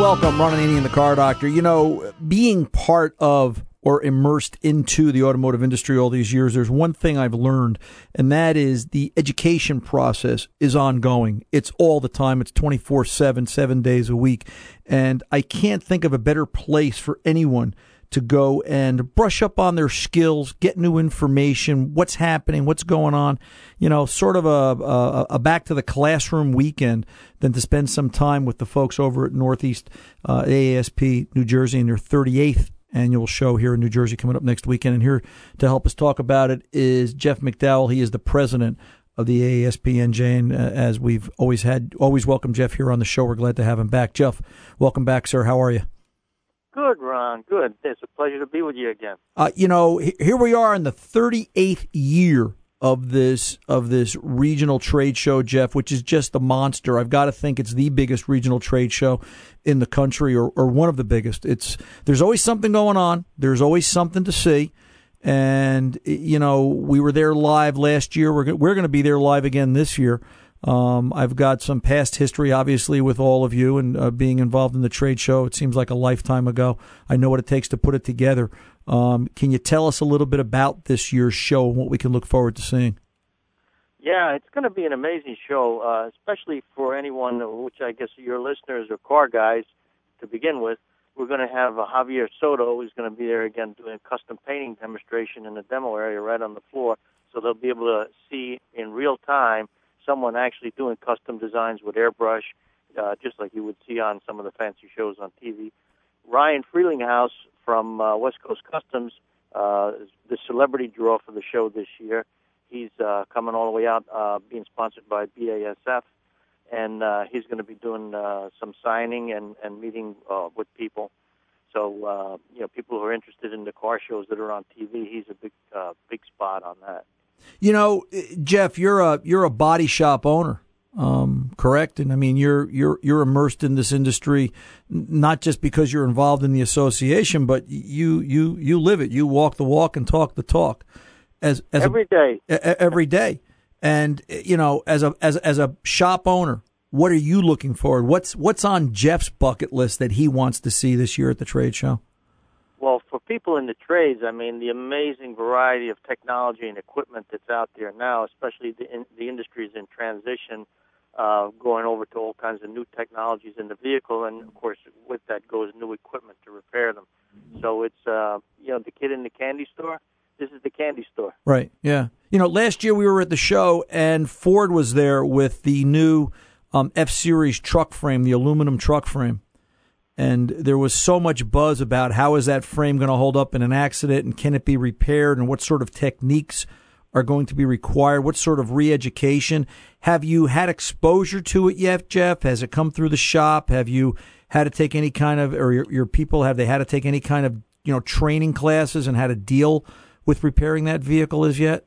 welcome, Ron Ananian and the Car Doctor. You know, being part of or immersed into the automotive industry all these years, there's one thing I've learned, and that is the education process is ongoing. It's all the time. It's 24/7, 7 days a week. And I can't think of a better place for anyone to go and brush up on their skills, get new information, what's happening, what's going on, you know, sort of a back to the classroom weekend than to spend some time with the folks over at Northeast AASP New Jersey in their 38th annual show here in New Jersey coming up next weekend. And here to help us talk about it is Jeff McDowell. He is the president of the AASPNJ, and as we've always welcome Jeff here on the show. We're glad to have him back. Jeff, welcome back, sir. How are you? Good, Ron. Good. It's a pleasure to be with you again. You know, here we are in the 38th year of this regional trade show, Jeff, which is just a monster. I've got to think it's the biggest regional trade show in the country, or one of the biggest. There's always something going on. There's always something to see. And, you know, we were there live last year. We're going to be there live again this year. I've got some past history, obviously, with all of you and being involved in the trade show. It seems like a lifetime ago. I know what it takes to put it together. Can you tell us a little bit about this year's show and what we can look forward to seeing? Yeah, it's going to be an amazing show, especially for anyone, which I guess your listeners are car guys to begin with. We're going to have Javier Soto, who's going to be there again doing a custom painting demonstration in the demo area right on the floor, so they'll be able to see in real time someone actually doing custom designs with airbrush, just like you would see on some of the fancy shows on TV. Ryan Freelinghouse from West Coast Customs is the celebrity draw for the show this year. He's coming all the way out, being sponsored by BASF, and he's going to be doing some signing and meeting with people. So, you know, people who are interested in the car shows that are on TV, he's a big spot on that. You know, Jeff, you're a body shop owner, correct? And I mean, you're immersed in this industry, not just because you're involved in the association, but you live it. You walk the walk and talk the talk, every day. And you know, as a shop owner, what are you looking forward? What's on Jeff's bucket list that he wants to see this year at the trade show? Well, for people in the trades, I mean, the amazing variety of technology and equipment that's out there now, especially the industry is in transition, going over to all kinds of new technologies in the vehicle, and, of course, with that goes new equipment to repair them. So it's, you know, the kid in the candy store, this is the candy store. Right, yeah. You know, last year we were at the show, and Ford was there with the new F-Series truck frame, the aluminum truck frame. And there was so much buzz about how is that frame going to hold up in an accident, and can it be repaired, and what sort of techniques are going to be required, what sort of re-education. Have you had exposure to it yet, Jeff? Has it come through the shop? Have you had to take any kind of, or your people, have they had to take any kind of, you know, training classes and how to deal with repairing that vehicle as yet?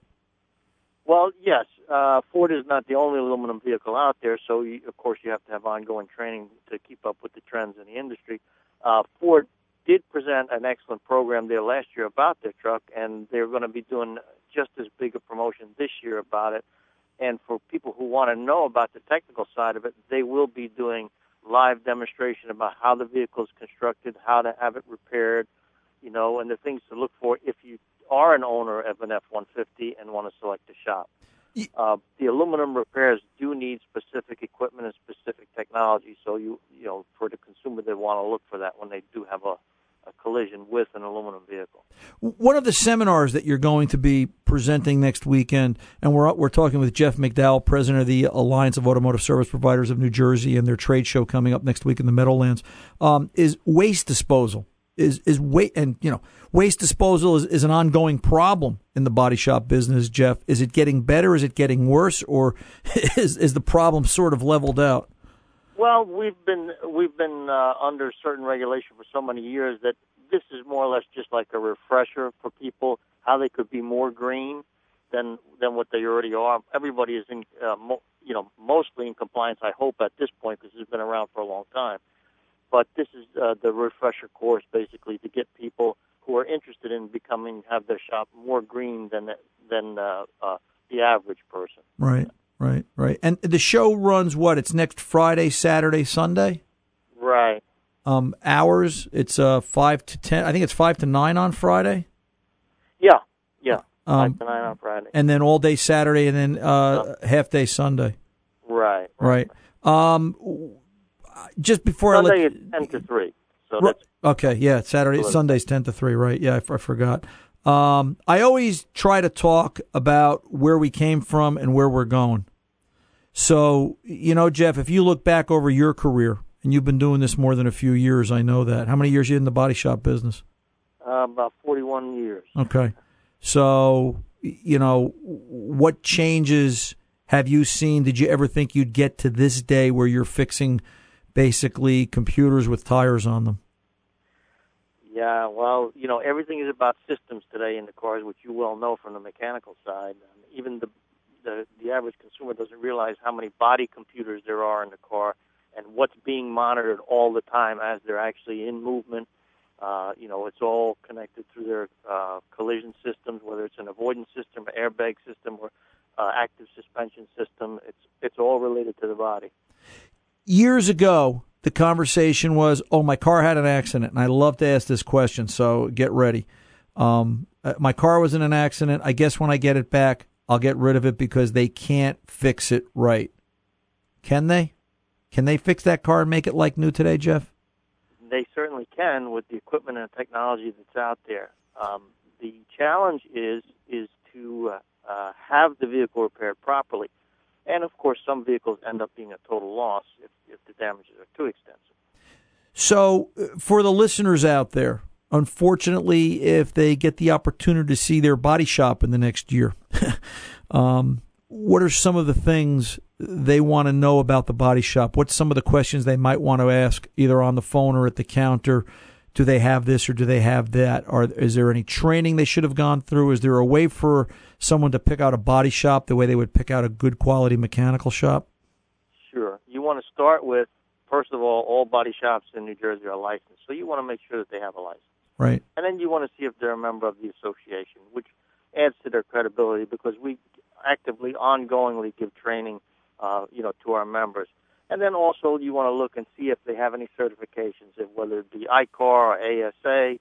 Well, yes. Ford is not the only aluminum vehicle out there, so of course you have to have ongoing training to keep up with the trends in the industry. Ford did present an excellent program there last year about their truck, and they're going to be doing just as big a promotion this year about it. And for people who want to know about the technical side of it, they will be doing live demonstration about how the vehicle is constructed, how to have it repaired, you know, and the things to look for if you are an owner of an F-150 and want to select a shop. The aluminum repairs do need specific equipment and specific technology, so you know, for the consumer, they want to look for that when they do have a collision with an aluminum vehicle. One of the seminars that you're going to be presenting next weekend, and we're talking with Jeff McDowell, president of the Alliance of Automotive Service Providers of New Jersey, and their trade show coming up next week in the Meadowlands, is waste disposal. Waste disposal is an ongoing problem in the body shop business, Jeff. Is it getting better? Is it getting worse? Or is the problem sort of leveled out? Well, we've been under certain regulation for so many years that this is more or less just like a refresher for people, how they could be more green than what they already are. Everybody is mostly in compliance, I hope, at this point, because it's been around for a long time. But this is the refresher course, basically, to get people who are interested in have their shop more green than the average person. Right. And the show runs what? It's next Friday, Saturday, Sunday? Right. Hours, it's 5 to 10. I think it's 5 to 9 on Friday. Yeah. 5 to 9 on Friday. And then all day Saturday, and then half day Sunday. Right. Just before Sunday I let is 10 to 3. So that's okay. Yeah, Sunday's 10 to 3. Right. Yeah, I forgot. I always try to talk about where we came from and where we're going. So, Jeff, if you look back over your career, and you've been doing this more than a few years, I know that. How many years are you in the body shop business? About 41 years. Okay. So, what changes have you seen? Did you ever think you'd get to this day where you're fixing basically computers with tires on them? Yeah, well, everything is about systems today in the cars, which you well know from the mechanical side. Even the average consumer doesn't realize how many body computers there are in the car and what's being monitored all the time as they're actually in movement. It's all connected through their collision systems, whether it's an avoidance system, airbag system, or active suspension system. It's all related to the body. Years ago, the conversation was, my car had an accident. And I love to ask this question, so get ready. My car was in an accident. I guess when I get it back, I'll get rid of it because they can't fix it right. Can they? Can they fix that car and make it like new today, Jeff? They certainly can with the equipment and technology that's out there. The challenge is to have the vehicle repaired properly. And, of course, some vehicles end up being a total loss if the damages are too extensive. So for the listeners out there, unfortunately, if they get the opportunity to see their body shop in the next year, what are some of the things they want to know about the body shop? What's some of the questions they might want to ask either on the phone or at the counter? Do they have this or do they have that? Is there any training they should have gone through? Is there a way for someone to pick out a body shop the way they would pick out a good quality mechanical shop? Sure. You want to start with, first of all body shops in New Jersey are licensed. So you want to make sure that they have a license. Right. And then you want to see if they're a member of the association, which adds to their credibility because we actively, ongoingly give training, to our members. And then also you want to look and see if they have any certifications, whether it be ICAR or ASI,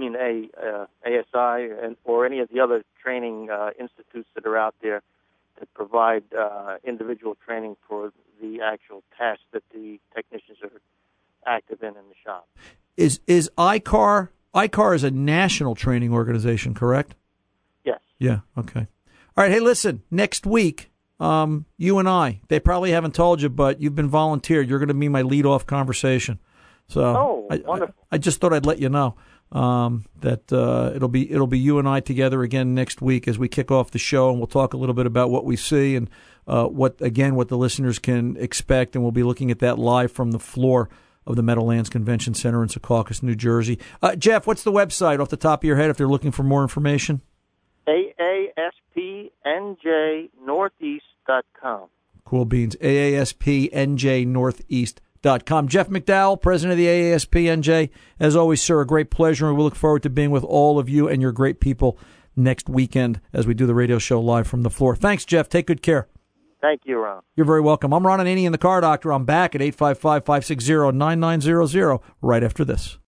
or any of the other training institutes that are out there that provide individual training for the actual tasks that the technicians are active in the shop. Is ICAR is a national training organization, correct? Yes. Yeah, okay. All right, hey, listen, next week, you and I, they probably haven't told you, but you've been volunteered. You're going to be my lead-off conversation. So wonderful. I just thought I'd let you know that it'll be you and I together again next week as we kick off the show, and we'll talk a little bit about what we see and what the listeners can expect, and we'll be looking at that live from the floor of the Meadowlands Convention Center in Secaucus, New Jersey. Jeff, what's the website off the top of your head if they're looking for more information? AASPNJNortheast.com. Cool beans. AASPNJNortheast.com. Jeff McDowell, president of the AASPNJ. As always, sir, a great pleasure, and we look forward to being with all of you and your great people next weekend as we do the radio show live from the floor. Thanks, Jeff. Take good care. Thank you, Ron. You're very welcome. I'm Ron Ananian, the Car Doctor. I'm back at 855-560-9900 right after this.